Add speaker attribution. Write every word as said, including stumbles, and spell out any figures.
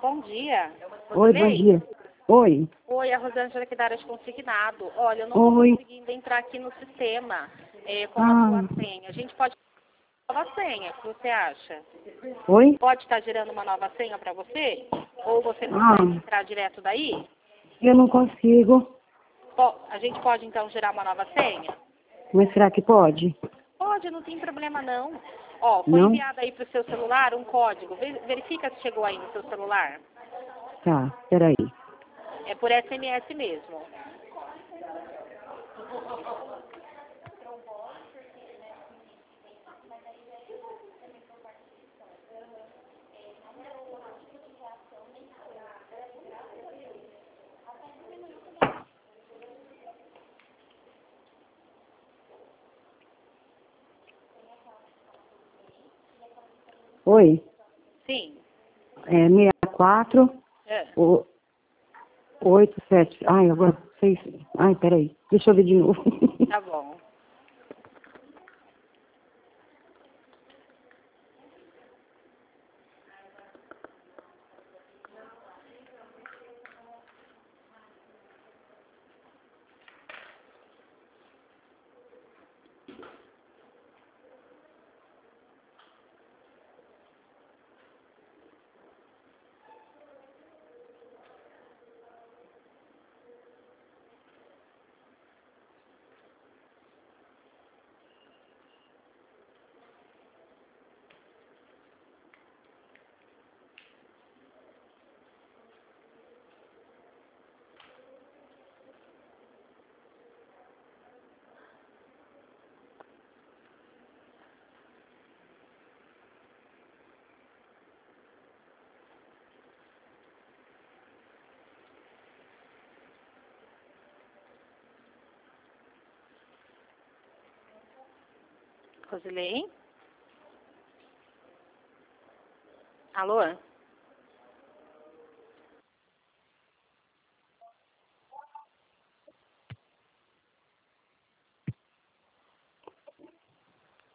Speaker 1: bom dia.
Speaker 2: Oi, bom dia. Oi.
Speaker 1: Oi, a Rosângela aqui da área de consignado. Olha, eu não
Speaker 2: Oi.
Speaker 1: estou conseguindo entrar aqui no sistema é, com a
Speaker 2: Ah.
Speaker 1: sua senha. A gente pode uma nova senha, o que você acha?
Speaker 2: Oi?
Speaker 1: Pode estar gerando uma nova senha para você? Ou você
Speaker 2: Ah.
Speaker 1: consegue entrar direto daí?
Speaker 2: Eu não consigo.
Speaker 1: Po- A gente pode então gerar uma nova senha?
Speaker 2: Mas será que pode?
Speaker 1: Pode, não tem problema não. Ó, foi
Speaker 2: Não?
Speaker 1: enviado aí para o seu celular um código. Ve- Verifica se chegou aí no seu celular.
Speaker 2: Tá, peraí.
Speaker 1: É por S M S mesmo.
Speaker 2: Oi?
Speaker 1: Sim.
Speaker 2: É seis quatro
Speaker 1: É.
Speaker 2: oito sete. Ai, agora seis. Ai, peraí. Deixa eu ver de novo.
Speaker 1: Tá bom. Rosilei? Alô?